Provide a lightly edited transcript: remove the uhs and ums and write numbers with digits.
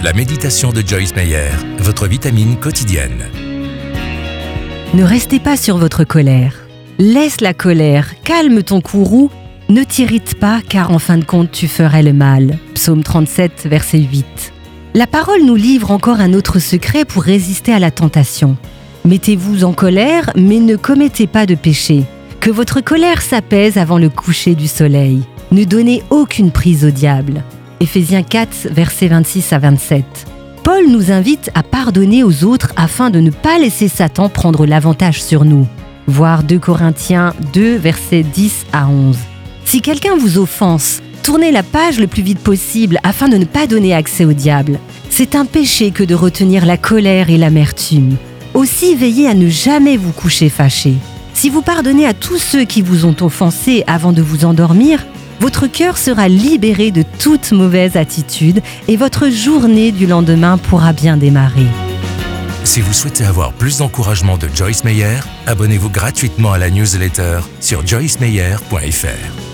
La méditation de Joyce Meyer, votre vitamine quotidienne. Ne restez pas sur votre colère. Laisse la colère, calme ton courroux. Ne t'irrite pas, car en fin de compte, tu ferais le mal. Psaume 37, verset 8. La parole nous livre encore un autre secret pour résister à la tentation. Mettez-vous en colère, mais ne commettez pas de péché. Que votre colère s'apaise avant le coucher du soleil. Ne donnez aucune prise au diable. Éphésiens 4, versets 26 à 27. Paul nous invite à pardonner aux autres afin de ne pas laisser Satan prendre l'avantage sur nous. Voir 2 Corinthiens 2, versets 10 à 11. Si quelqu'un vous offense, tournez la page le plus vite possible afin de ne pas donner accès au diable. C'est un péché que de retenir la colère et l'amertume. Aussi, veillez à ne jamais vous coucher fâché. Si vous pardonnez à tous ceux qui vous ont offensé avant de vous endormir, votre cœur sera libéré de toute mauvaise attitude et votre journée du lendemain pourra bien démarrer. Si vous souhaitez avoir plus d'encouragement de Joyce Meyer, abonnez-vous gratuitement à la newsletter sur joycemeyer.fr.